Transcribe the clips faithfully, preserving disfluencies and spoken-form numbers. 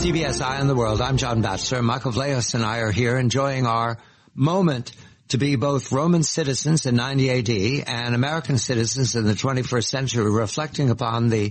C B S Eye on the World. I'm John Batchelor. Michael Vlahos and I are here enjoying our moment to be both Roman citizens in ninety A D and American citizens in the twenty-first century, reflecting upon the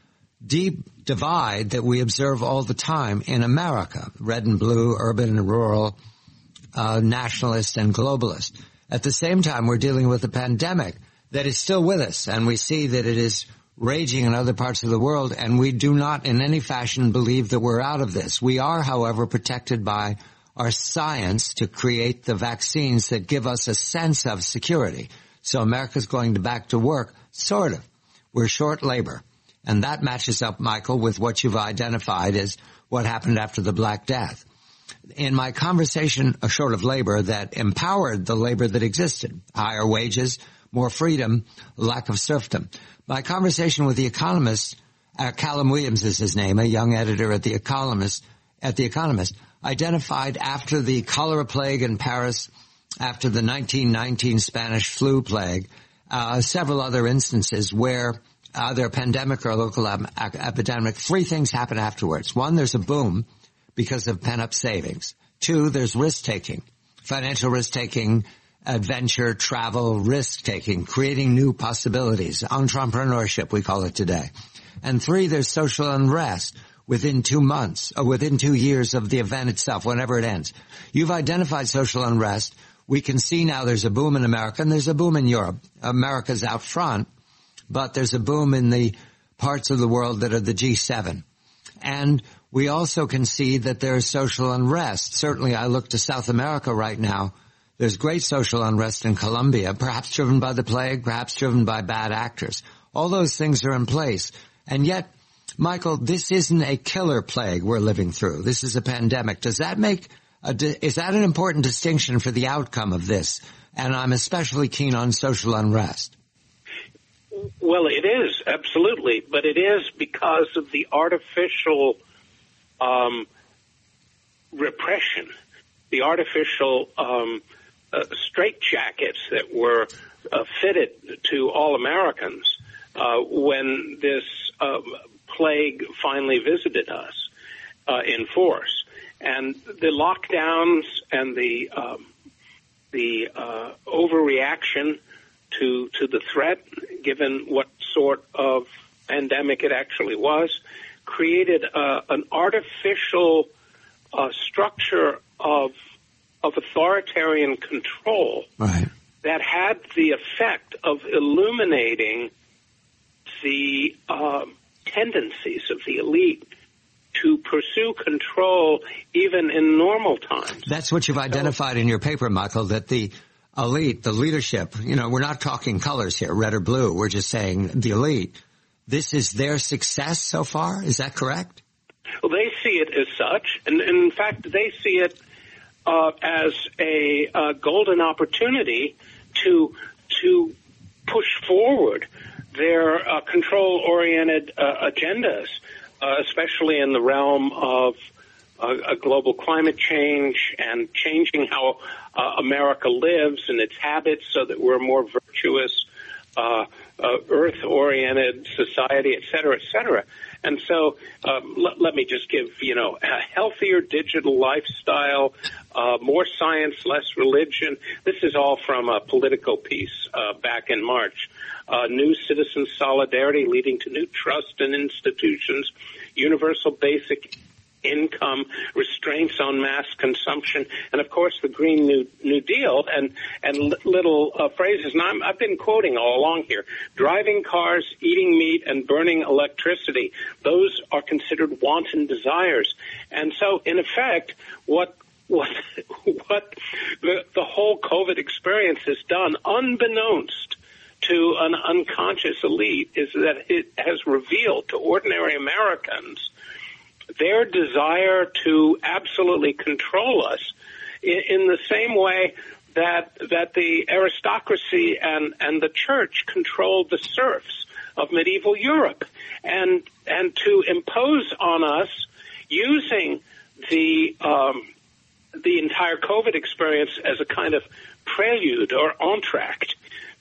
deep divide that we observe all the time in America, red and blue, urban and rural, uh, nationalist and globalist. At the same time, we're dealing with a pandemic that is still with us, and we see that it is raging in other parts of the world, and we do not in any fashion believe that we're out of this. We are, however, protected by our science to create the vaccines that give us a sense of security. So America's going to back to work, sort of. We're short labor. And that matches up, Michael, with what you've identified as what happened after the Black Death. In my conversation, a short of labor that empowered the labor that existed, higher wages, more freedom, lack of serfdom. My conversation with the Economist, uh, Callum Williams is his name, a young editor at the Economist, at the Economist, identified after the cholera plague in Paris, after the nineteen nineteen Spanish flu plague, uh, several other instances where either a pandemic or a local ap- epidemic, three things happen afterwards. One, there's a boom because of pent-up savings. Two, there's risk-taking, financial risk-taking, adventure, travel, risk-taking, creating new possibilities, entrepreneurship, we call it today. And three, there's social unrest within two months, or within two years of the event itself, whenever it ends. You've identified social unrest. We can see now there's a boom in America, and there's a boom in Europe. America's out front, but there's a boom in the parts of the world that are the G seven. And we also can see that there's social unrest. Certainly, I look to South America right now. There's great social unrest in Colombia, perhaps driven by the plague, perhaps driven by bad actors. All those things are in place. And yet, Michael, this isn't a killer plague we're living through. This is a pandemic. Does that make a, is that an important distinction for the outcome of this? And I'm especially keen on social unrest. Well, it is, absolutely. But it is because of the artificial um, repression, the artificial um Uh, straitjackets that were uh, fitted to all Americans uh, when this uh, plague finally visited us uh, in force, and the lockdowns and the um, the uh, overreaction to to the threat, given what sort of pandemic it actually was, created uh, an artificial uh, structure of of authoritarian control right. that had the effect of illuminating the uh, tendencies of the elite to pursue control even in normal times. That's what you've identified in your paper, Michael, that the elite, the leadership, you know, we're not talking colors here, red or blue. We're just saying the elite. This is their success so far? Is that correct? Well, they see it as such. And, and in fact, they see it Uh, as a uh, golden opportunity to to push forward their uh, control-oriented uh, agendas, uh, especially in the realm of uh, a global climate change and changing how uh, America lives and its habits so that we're a more virtuous, uh, uh, earth-oriented society, et cetera, et cetera. And so um, let, let me just give, you know, a healthier digital lifestyle, uh, more science, less religion. This is all from a Politico piece uh, back in March. Uh, new citizen solidarity leading to new trust in institutions, universal basic income, restraints on mass consumption, and of course the Green New New Deal, and and little uh, phrases. And I'm, I've been quoting all along here: driving cars, eating meat, and burning electricity. Those are considered wanton desires. And so, in effect, what what what the, the whole COVID experience has done, unbeknownst to an unconscious elite, is that it has revealed to ordinary Americans their desire to absolutely control us in, in the same way that that the aristocracy and, and the church controlled the serfs of medieval Europe, and and to impose on us using the um, the entire COVID experience as a kind of prelude or entr'acte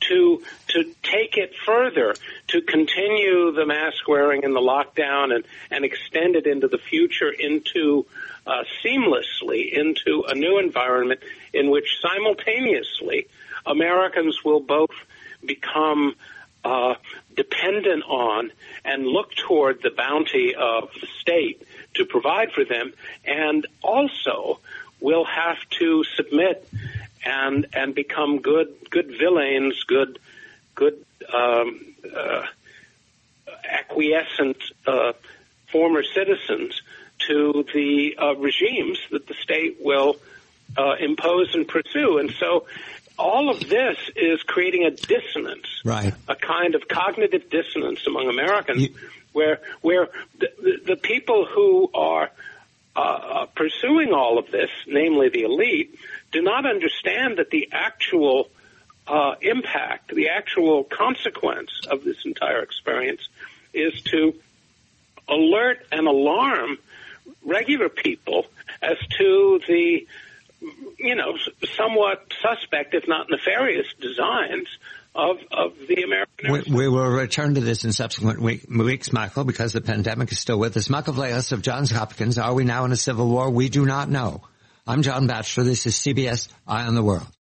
to to take it further, to continue the mask wearing and the lockdown and, and extend it into the future, into uh, seamlessly into a new environment in which simultaneously Americans will both become uh, dependent on and look toward the bounty of the state to provide for them, and also will have to submit and and become good good villains, good good um, uh, acquiescent uh, former citizens to the uh, regimes that the state will uh, impose and pursue. And so all of this is creating a dissonance, right. a kind of cognitive dissonance among Americans, You- where where the, the, the people who are uh, pursuing all of this, namely the elite, do not understand that the actual uh, impact, the actual consequence of this entire experience is to alert and alarm regular people as to the, you know, somewhat suspect, if not nefarious, designs of, of the American. We, we will return to this in subsequent week, weeks, Michael, because the pandemic is still with us. Michael Vlahos of Johns Hopkins. Are we now in a civil war? We do not know. I'm John Batchelor. This is C B S Eye on the World.